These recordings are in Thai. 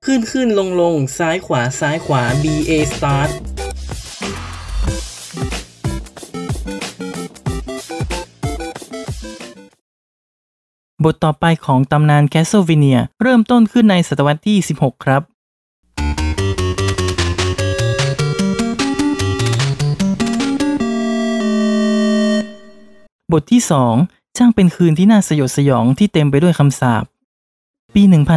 ขึ้นลงซ้ายขวา BA Start บทต่อไปของตำนาน Castlevania เริ่มต้นขึ้นในศตวรรษที่ 16 ครับบทที่ 2 ช่างเป็นคืนที่น่าสยดสยองที่เต็มไปด้วยคำสาปปี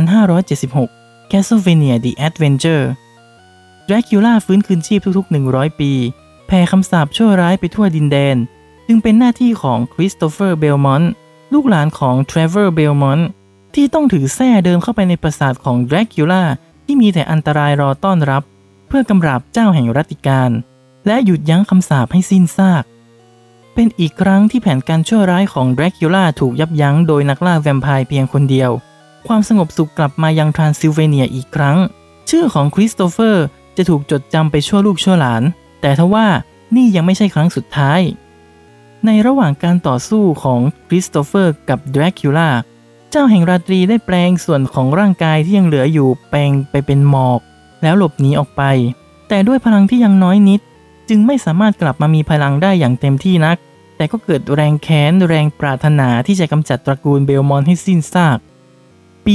1576 Castlevania The Adventure ดรากูล่าฟื้นคืนชีพทุกๆ 100 ปีแผ่คำสาปชั่วร้ายไปทั่วดินแดนจึงเป็นหน้าที่ของคริสโตเฟอร์เบลมอนต์ลูกหลานของเทรเวอร์เบลมอนต์ที่ต้องถือแส้เดินเข้าไปในปราสาทของดรากูล่าที่มีแต่อันตรายรอต้อนรับเพื่อกำราบเจ้าแห่งรัตติการและหยุดยั้งคำสาปให้สิ้นซากเป็นอีกครั้งที่แผนการชั่วร้ายของดรากูล่าถูกยับยั้งโดยนักล่าแวมไพร์เพียงคนเดียวความสงบสุขกลับมายังทรานซิลเวเนียอีกครั้งชื่อของคริสโตเฟอร์จะถูกจดจำไปชั่วลูกชั่วหลานแต่ทว่านี่ยังไม่ใช่ครั้งสุดท้ายในระหว่างการต่อสู้ของคริสโตเฟอร์กับดรากูล่าเจ้าแห่งราตรีได้แปลงส่วนของร่างกายที่ยังเหลืออยู่แปลงไปเป็นหมอกแล้วหลบหนีออกไปแต่ด้วยพลังที่ยังน้อยนิดจึงไม่สามารถกลับมามีพลังได้อย่างเต็มที่นักแต่ก็เกิดแรงแค้นแรงปรารถนาที่จะกำจัดตระกูลเบลมอนต์ให้สิ้นซากปี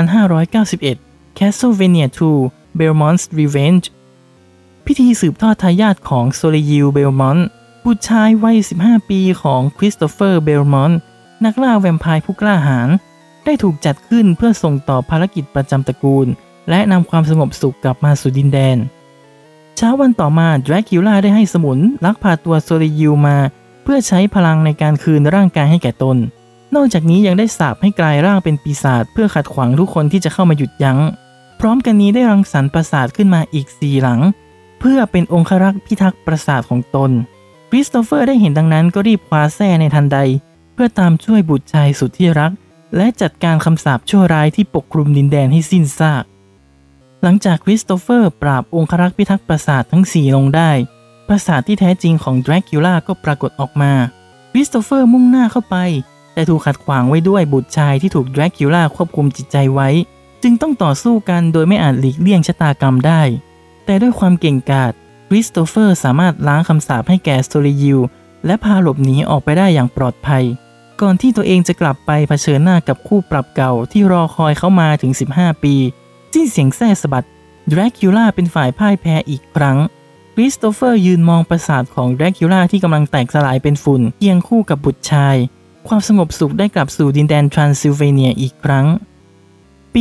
1591 Castlevania 2 Belmont's Revenge พิธีสืบทอดทายาทของโซเลยิลเบลมอนต์บุตรชายวัย 15 ปีของคริสโตเฟอร์เบลมอนต์นักล่าแวมไพร์ผู้กล้าหาญได้ถูกจัดขึ้นเพื่อส่งต่อภารกิจประจำตระกูลและนำความสงบสุขกลับมาสู่ดินแดนเช้าวันต่อมาดรากูล่าได้ให้สมุนลักพาตัวโซเลยิลมาเพื่อใช้พลังในการคืนร่างกายให้แก่ตนนอกจากนี้ยังได้สาปให้กลายร่างเป็นปีศาจเพื่อขัดขวางทุกคนที่จะเข้ามาหยุดยั้งพร้อมกันนี้ได้รังสรรค์ปราสาทขึ้นมาอีก4หลังเพื่อเป็นองครักษ์พิทักษ์ปราสาทของตนคริสโตเฟอร์ได้เห็นดังนั้นก็รีบคว้าแส้ในทันใดเพื่อตามช่วยบุตรชายสุดที่รักและจัดการคำสาปชั่วร้ายที่ปกคลุมดินแดนให้สิ้นซากหลังจากคริสโตเฟอร์ปราบองครักษ์พิทักษ์ปราสาททั้ง4ลงได้ปราสาทที่แท้จริงของดรากูล่าก็ปรากฏออกมาคริสโตเฟอร์มุ่งหน้าเข้าไปแต่ถูกขัดขวางไว้ด้วยบุตรชายที่ถูกดรากูล่าควบคุมจิตใจไว้จึงต้องต่อสู้กันโดยไม่อาจหลีกเลี่ยงชะตากรรมได้แต่ด้วยความเก่งกาจคริสโตเฟอร์สามารถล้างคำสาปให้แก่โซเลยิลและพาหลบหนีออกไปได้อย่างปลอดภัยก่อนที่ตัวเองจะกลับไปเผชิญหน้ากับคู่ปรับเก่าที่รอคอยเขามาถึง15 ปีสิ้นเสียงแส้สะบัดดรากูล่าเป็นฝ่ายพ่ายแพ้อีกครั้งคริสโตเฟอร์ยืนมองปราสาทของดรากูล่าที่กำลังแตกสลายเป็นฝุ่นเคียงคู่กับบุตรชายความสงบสุขได้กลับสู่ดินแดนทรานซิลเวเนียอีกครั้งปี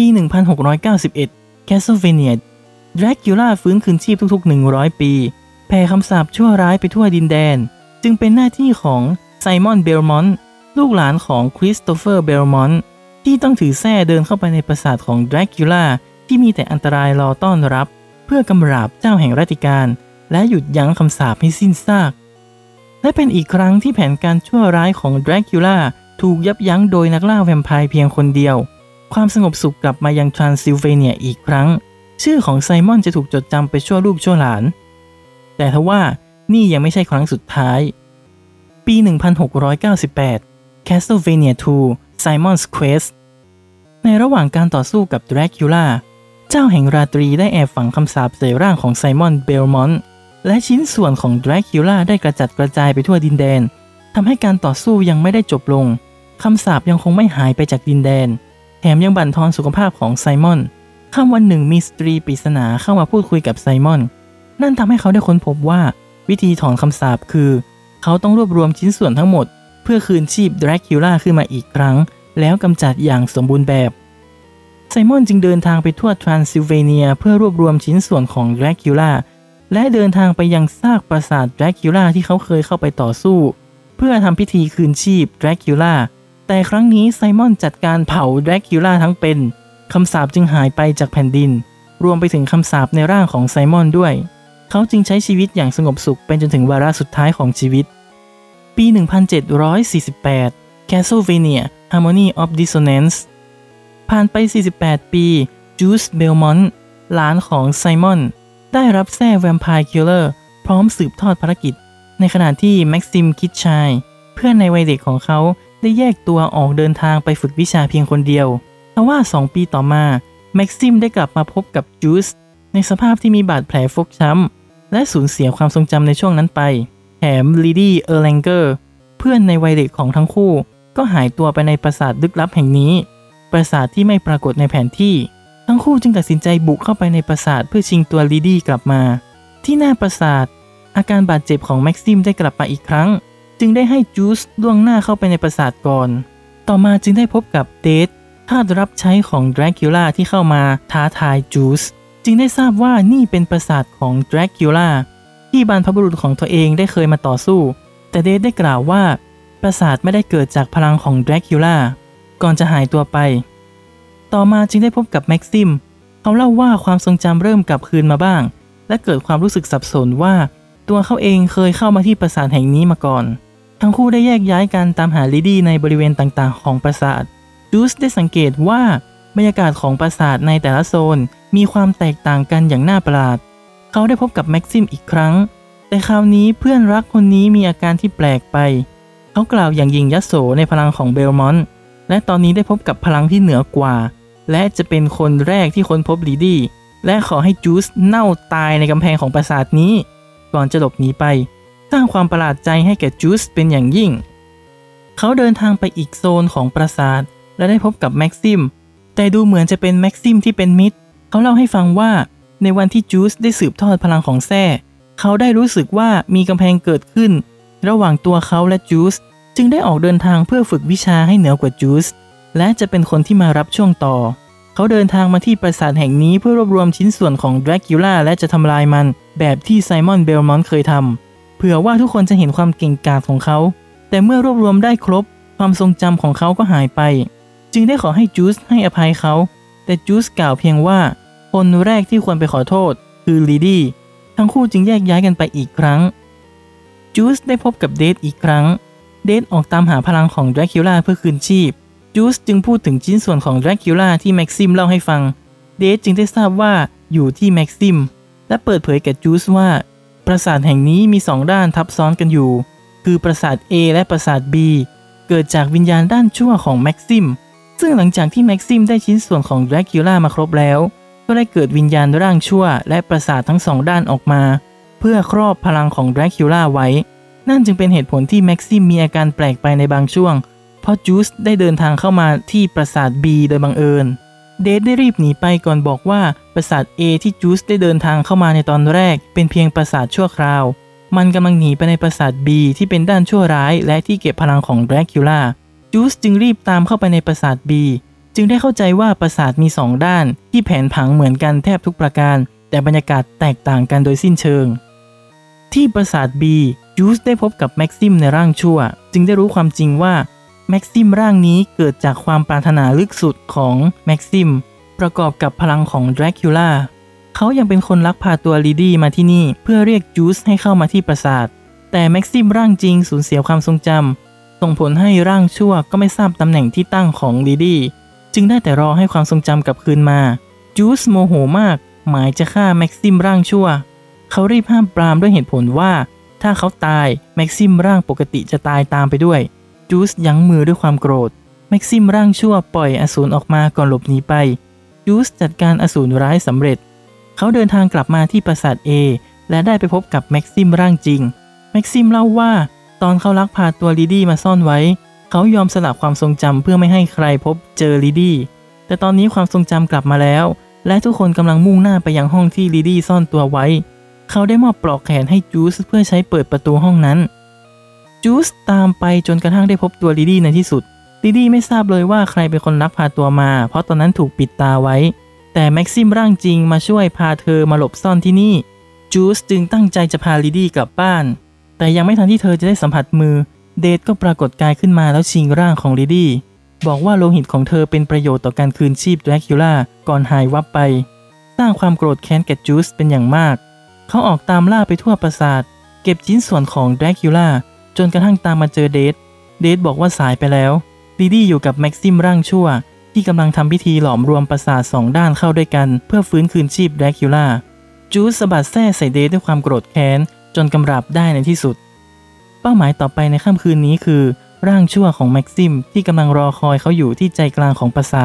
1691 Castlevania ดรากูล่าฟื้นคืนชีพทุกๆ 100 ปีแผ่คำสาปชั่วร้ายไปทั่วดินแดนจึงเป็นหน้าที่ของไซมอนเบลมอนต์ลูกหลานของคริสโตเฟอร์เบลมอนต์ที่ต้องถือแส้เดินเข้าไปในปราสาทของดรากูล่าที่มีแต่อันตรายรอต้อนรับเพื่อกำราบเจ้าแห่งรัตติการและหยุดยั้งคำสาปให้สิ้นซากและเป็นอีกครั้งที่แผนการชั่วร้ายของดรากูล่าถูกยับยั้งโดยนักล่าแวมไพร์เพียงคนเดียวความสงบสุขกลับมายังทรานซิลเวเนียอีกครั้งชื่อของไซมอนจะถูกจดจำไปชั่วลูกชั่วหลานแต่ทว่านี่ยังไม่ใช่ครั้งสุดท้ายปี 1698 Castlevania 2 Simon's Quest ในระหว่างการต่อสู้กับดรากูล่าเจ้าแห่งราตรีได้แอบฝังคำสาปใส่ร่างของไซมอนเบลมอนต์และชิ้นส่วนของดรากูล่าได้กระจัดกระจายไปทั่วดินแดนทำให้การต่อสู้ยังไม่ได้จบลงคำสาปยังคงไม่หายไปจากดินแดนแถมยังบั่นทอนสุขภาพของไซมอนค่ำวันหนึ่งมีสตรีปริศนาเข้ามาพูดคุยกับไซมอนนั่นทำให้เขาได้ค้นพบว่าวิธีถอนคำสาปคือเขาต้องรวบรวมชิ้นส่วนทั้งหมดเพื่อคืนชีพดรากูล่าขึ้นมาอีกครั้งแล้วกำจัดอย่างสมบูรณ์แบบไซมอนจึงเดินทางไปทั่วทรานซิลเวเนียเพื่อรวบรวมชิ้นส่วนของดรากูล่าและเดินทางไปยังซากปราสาทดรากูล่าที่เขาเคยเข้าไปต่อสู้เพื่อทำพิธีคืนชีพดรากูล่าแต่ครั้งนี้ไซมอนจัดการเผาดรากูล่าทั้งเป็นคำสาปจึงหายไปจากแผ่นดินรวมไปถึงคำสาปในร่างของไซมอนด้วยเขาจึงใช้ชีวิตอย่างสงบสุขเป็นจนถึงวาระสุดท้ายของชีวิตปี 1748 Castlevania Harmony of Dissonance ผ่านไป48 ปีจูสเบลมอนต์หลานของไซมอนได้รับแส้แวมไพร์คิลเลอร์พร้อมสืบทอดภารกิจในขณะที่แม็กซิมคิดชัยเพื่อนในวัยเด็กของเขาได้แยกตัวออกเดินทางไปฝึกวิชาเพียงคนเดียวทว่า2 ปีต่อมาแม็กซิมได้กลับมาพบกับจูสในสภาพที่มีบาดแผลฟกช้ำและสูญเสียความทรงจำในช่วงนั้นไปแถมลีดี้เออร์แลงเกอร์เพื่อนในวัยเด็กของทั้งคู่ก็หายตัวไปในปราสาทลึกลับแห่งนี้ปราสาทที่ไม่ปรากฏในแผนที่ทั้งคู่จึงตัดสินใจบุกเข้าไปในปราสาทเพื่อชิงตัวลีดี้กลับมาที่หน้าปราสาทอาการบาดเจ็บของแม็กซิมได้กลับมาอีกครั้งจึงได้ให้จูสล่วงหน้าเข้าไปในปราสาทก่อนต่อมาจึงได้พบกับเดธทาสรับใช้ของดรากูล่าที่เข้ามาท้าทายจูสจึงได้ทราบว่านี่เป็นปราสาทของดรากูล่าที่บรรพบุรุษของตัวเองได้เคยมาต่อสู้แต่เดธได้กล่าวว่าปราสาทไม่ได้เกิดจากพลังของดรากูล่าก่อนจะหายตัวไปต่อมาจึงได้พบกับแม็กซิมเขาเล่าว่าความทรงจำเริ่มกลับคืนมาบ้างและเกิดความรู้สึกสับสนว่าตัวเขาเองเคยเข้ามาที่ปราสาทแห่งนี้มาก่อนทั้งคู่ได้แยกย้ายกันตามหาลิดี้ในบริเวณต่างๆของปราสาทจูสได้สังเกตว่าบรรยากาศของปราสาทในแต่ละโซนมีความแตกต่างกันอย่างน่าประหลาดเขาได้พบกับแม็กซิมอีกครั้งแต่คราวนี้เพื่อนรักคนนี้มีอาการที่แปลกไปเขากล่าวอย่างยิ่งยโสในพลังของเบลมอนต์และตอนนี้ได้พบกับพลังที่เหนือกว่าและจะเป็นคนแรกที่ค้นพบลิดี้และขอให้จูสเน่าตายในกำแพงของปราสาทนี้ก่อนจะหลบหนีไปสร้างความประหลาดใจให้แก่จูสเป็นอย่างยิ่งเขาเดินทางไปอีกโซนของปราสาทและได้พบกับแม็กซิมแต่ดูเหมือนจะเป็นแม็กซิมที่เป็นมิตรเขาเล่าให้ฟังว่าในวันที่จูสได้สืบทอดพลังของแซ่เขาได้รู้สึกว่ามีกำแพงเกิดขึ้นระหว่างตัวเขาและจูสจึงได้ออกเดินทางเพื่อฝึกวิชาให้เหนือกว่าจูสและจะเป็นคนที่มารับช่วงต่อเขาเดินทางมาที่ปราสาทแห่งนี้เพื่อรวบรวมชิ้นส่วนของดรากูล่าและจะทำลายมันแบบที่ไซมอนเบลมอนต์เคยทำเผื่อว่าทุกคนจะเห็นความเก่งกาจของเขาแต่เมื่อรวบรวมได้ครบความทรงจำของเขาก็หายไปจึงได้ขอให้จูสให้อภัยเขาแต่จูสกล่าวเพียงว่าคนแรกที่ควรไปขอโทษคือลีดี้ทั้งคู่จึงแยกย้ายกันไปอีกครั้งจูสได้พบกับเดธอีกครั้งเดธออกตามหาพลังของดรากูล่าเพื่อคืนชีพจูสจึงพูดถึงชิ้นส่วนของดรากูล่าที่แม็กซิมเล่าให้ฟังเดธจึงได้ทราบว่าอยู่ที่แม็กซิมและเปิดเผยแก่จูสว่าปราสาทแห่งนี้มี2ด้านทับซ้อนกันอยู่คือปราสาท A และปราสาท B เกิดจากวิญญาณด้านชั่วของแม็กซิมซึ่งหลังจากที่แม็กซิมได้ชิ้นส่วนของดรากูล่ามาครบแล้วก็ได้เกิดวิญญาณร่างชั่วและปราสาททั้ง2ด้านออกมาเพื่อครอบพลังของดรากูล่าไว้นั่นจึงเป็นเหตุผลที่แม็กซิมมีอาการแปลกไปในบางช่วงเพราะจูสได้เดินทางเข้ามาที่ปราสาท B โดยบังเอิญเดธได้รีบหนีไปก่อนบอกว่าปราสาท A ที่จูสได้เดินทางเข้ามาในตอนแรกเป็นเพียงปราสาทชั่วคราวมันกำลังหนีไปในปราสาท B ที่เป็นด้านชั่วร้ายและที่เก็บพลังของดรากูล่าจูสจึงรีบตามเข้าไปในปราสาท B จึงได้เข้าใจว่าปราสาทมี2ด้านที่แผนผังเหมือนกันแทบทุกประการแต่บรรยากาศแตกต่างกันโดยสิ้นเชิงที่ปราสาท B จูสได้พบกับแม็กซิมในร่างชั่วจึงได้รู้ความจริงว่าแม็กซิมร่างนี้เกิดจากความปรารถนาลึกสุดของแม็กซิมประกอบกับพลังของดรากูล่าเขายังเป็นคนลักพาตัวลีดี้มาที่นี่เพื่อเรียกจูสให้เข้ามาที่ปราสาทแต่แม็กซิมร่างจริงสูญเสียความทรงจำส่งผลให้ร่างชั่วก็ไม่ทราบตำแหน่งที่ตั้งของลีดี้จึงได้แต่รอให้ความทรงจำกลับคืนมาจูสโมโหมากหมายจะฆ่าแม็กซิมร่างชั่วเขารีบห้ามปรามด้วยเหตุผลว่าถ้าเขาตายแม็กซิมร่างปกติจะตายตามไปด้วยจูสยั้งมือด้วยความโกรธแม็กซิมร่างชั่วปล่อยอสูรออกมาก่อนหลบหนีไปจูสจัดการอสูรร้ายสำเร็จเขาเดินทางกลับมาที่ปราสาท A และได้ไปพบกับแม็กซิมร่างจริงแม็กซิมเล่าว่าตอนเขาลักพาตัวลีดี้มาซ่อนไว้เขายอมสละความทรงจำเพื่อไม่ให้ใครพบเจอลีดี้แต่ตอนนี้ความทรงจำกลับมาแล้วและทุกคนกำลังมุ่งหน้าไปยังห้องที่ลีดี้ซ่อนตัวไว้เขาได้มอบปลอกแขนให้จูสเพื่อใช้เปิดประตูห้องนั้นจูสตามไปจนกระทั่งได้พบตัวลีดี้ในที่สุดลีดี้ไม่ทราบเลยว่าใครเป็นคนลักพาตัวมาเพราะตอนนั้นถูกปิดตาไว้แต่แม็กซิมร่างจริงมาช่วยพาเธอมาหลบซ่อนที่นี่จูสจึงตั้งใจจะพาลีดี้กลับบ้านแต่ยังไม่ทันที่เธอจะได้สัมผัสมือเดธก็ปรากฏกายขึ้นมาแล้วชิงร่างของลีดี้บอกว่าโลหิตของเธอเป็นประโยชน์ต่อการคืนชีพดรากูล่าก่อนหายวับไปสร้างความโกรธแค้นแก่จูสเป็นอย่างมากเขาออกตามล่าไปทั่วปราสาทเก็บชิ้นส่วนของดรากูล่าจนกระทั่งตามมาเจอเดธบอกว่าสายไปแล้วลีดี้อยู่กับแม็กซิมร่างชั่วที่กำลังทำพิธีหลอมรวมปราสาท2ด้านเข้าด้วยกันเพื่อฟื้นคืนชีพดรากูล่าจูสสะบัดแส้ใส่เดธด้วยความโกรธแค้นจนกำราบได้ในที่สุดเป้าหมายต่อไปในค่ำคืนนี้คือร่างชั่วของแม็กซิมที่กำลังรอคอยเขาอยู่ที่ใจกลางของปราสาท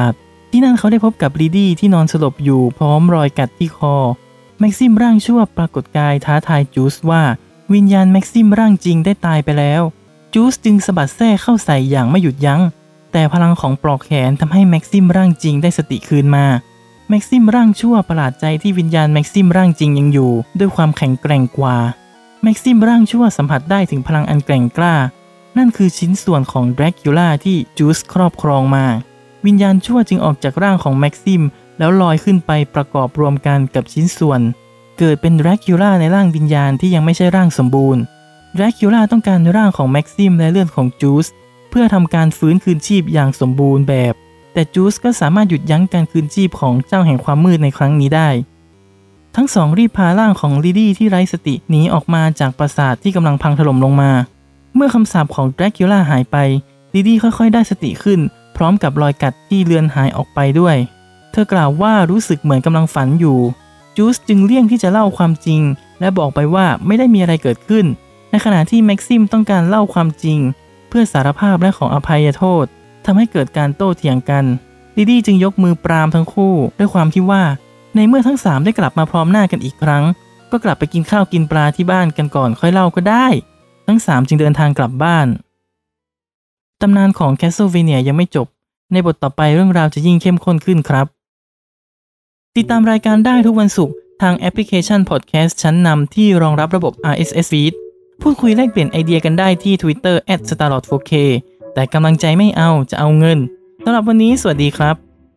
ที่นั่นเขาได้พบกับลีดี้ที่นอนสลบอยู่พร้อมรอยกัดที่คอแม็กซิมร่างชั่วปรากฏกายท้าทายจูสว่าวิญญาณแม็กซิมร่างจริงได้ตายไปแล้วจูสจึงสะบัดแส้เข้าใส่อย่างไม่หยุดยั้งแต่พลังของปลอกแขนทำให้แม็กซิมร่างจริงได้สติคืนมาแม็กซิมร่างชั่วประหลาดใจที่วิญญาณแม็กซิมร่างจริงยังอยู่ด้วยความแข็งแกร่งกว่าแม็กซิมร่างชั่วสัมผัสได้ถึงพลังอันแกร่งกล้านั่นคือชิ้นส่วนของแดร็กคิวล่าที่จูสครอบครองมาวิญญาณชั่วจึงออกจากร่างของแม็กซิมแล้วลอยขึ้นไปประกอบรวมกันกับชิ้นส่วนเกิดเป็นแดร็กคิวล่าในร่างวิญญาณที่ยังไม่ใช่ร่างสมบูรณ์แดร็กคิวล่าต้องการร่างของแม็กซิมและเลือดของจูสเพื่อทำการฟื้นคืนชีพอย่างสมบูรณ์แบบแต่จูสก็สามารถหยุดยั้งการคืนชีพของเจ้าแห่งความมืดในครั้งนี้ได้ทั้งสองรีบพาร่างของลิดี้ที่ไร้สติหนีออกมาจากปราสาทที่กำลังพังถล่มลงมาเมื่อคำสาปของแดร็กคิวล่าหายไปลิดี้ค่อยๆได้สติขึ้นพร้อมกับรอยกัดที่เลือนหายออกไปด้วยเธอกล่าวว่ารู้สึกเหมือนกำลังฝันอยู่จูสจึงเลี่ยงที่จะเล่าความจริงและบอกไปว่าไม่ได้มีอะไรเกิดขึ้นในขณะที่แม็กซิมต้องการเล่าความจริงเพื่อสารภาพและขออภัยโทษทำให้เกิดการโต้เถียงกันลิดี้จึงยกมือปรามทั้งคู่ด้วยความที่ว่าในเมื่อทั้ง3ได้กลับมาพร้อมหน้ากันอีกครั้งก็กลับไปกินข้าวกินปลาที่บ้านกันก่อนค่อยเล่าก็ได้ทั้ง3จึงเดินทางกลับบ้านตำนานของ Castlevania ยังไม่จบในบทต่อไปเรื่องราวจะยิ่งเข้มข้นขึ้นครับติดตามรายการได้ทุกวันศุกร์ทางแอปพลิเคชันพอดแคสต์ชั้นนำที่รองรับระบบ RSS Feed พูดคุยแลกเปลี่ยนไอเดียกันได้ที่ Twitter @starlord4k แต่กำลังใจไม่เอาจะเอาเงินสำหรับวันนี้สวัสดีครับ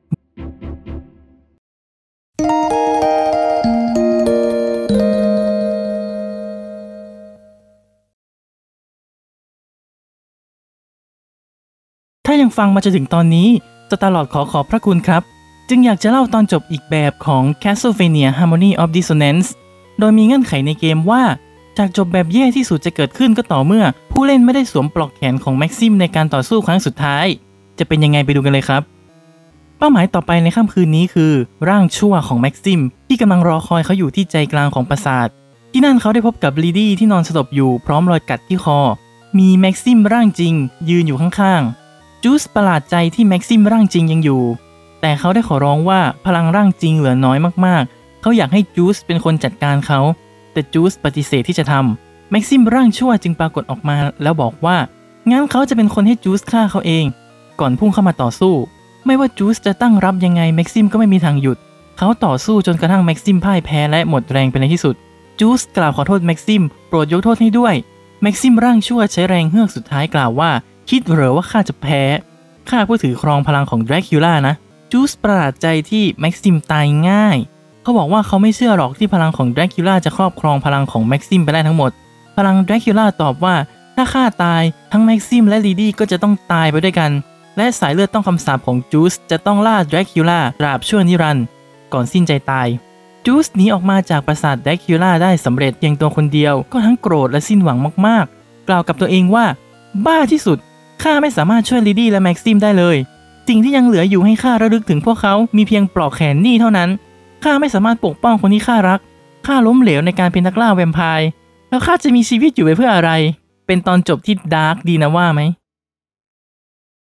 ถ้ายังฟังมาจนถึงตอนนี้Starlordขอบพระคุณครับจึงอยากจะเล่าตอนจบอีกแบบของ Castlevania Harmony of Dissonance โดยมีเงื่อนไขในเกมว่าจากจบแบบแย่ที่สุดจะเกิดขึ้นก็ต่อเมื่อผู้เล่นไม่ได้สวมปลอกแขนของแม็กซิมในการต่อสู้ครั้งสุดท้ายจะเป็นยังไงไปดูกันเลยครับเป้าหมายต่อไปในค่ำคืนนี้คือร่างชั่วของแม็กซิมที่กำลังรอคอยเขาอยู่ที่ใจกลางของปราสาทที่นั่นเขาได้พบกับลีดี้ที่นอนสลบอยู่พร้อมรอยกัดที่คอมีแม็กซิมร่างจริงยืนอยู่ข้างๆจูสประหลาดใจที่แม็กซิมร่างจริงยังอยู่แต่เขาได้ขอร้องว่าพลังร่างจริงเหลือน้อยมากๆเขาอยากให้จูสเป็นคนจัดการเขาแต่จูสปฏิเสธที่จะทำแม็กซิมร่างชั่วจึงปรากฏออกมาแล้วบอกว่างั้นเขาจะเป็นคนให้จูสฆ่าเขาเองก่อนพุ่งเข้ามาต่อสู้ไม่ว่าจูสจะตั้งรับยังไงแม็กซิมก็ไม่มีทางหยุดเขาต่อสู้จนกระทั่งแม็กซิมพ่ายแพ้และหมดแรงไปในที่สุดจูสกล่าวขอโทษแม็กซิมโปรดยกโทษให้ด้วยแม็กซิมร่างชั่วใช้แรงเฮือกสุดท้ายกล่าวว่าคิดเหรอว่าข้าจะแพ้ข้าผู้ถือครองพลังของแดร็กคิวล่านะจูสประหลาดใจที่แม็กซิมตายง่ายเขาบอกว่าเขาไม่เชื่อหรอกที่พลังของแดร็กคิวล่าจะครอบครองพลังของแม็กซิมไปได้ทั้งหมดพลังแดร็กคิวล่าตอบว่าถ้าข้าตายทั้งแม็กซิมและลีดี้ก็จะต้องตายไปด้วยกันและสายเลือดต้องคำสาปของจูสจะต้องล่าแดร็กคิวล่าตราบชั่วนิรันดร์ก่อนสิ้นใจตายจูสหนีออกมาจากปราสาทแดร็กคิวล่าได้สำเร็จเพียงตัวคนเดียวก็ทั้งโกรธและสิ้นหวังมากๆกล่าวกับตัวเองว่าบ้าที่สุดข้าไม่สามารถช่วยลีดี้และแม็กซิมได้เลยสิ่งที่ยังเหลืออยู่ให้ข้าระลึกถึงพวกเขามีเพียงปลอกแขนนี่เท่านั้นข้าไม่สามารถปกป้องคนที่ข้ารักข้าล้มเหลวในการเป็นนักล่าแวมไพร์แล้วข้าจะมีชีวิตอยู่ไปเพื่ออะไรเป็นตอนจบที่ดาร์กดีนะว่าไหม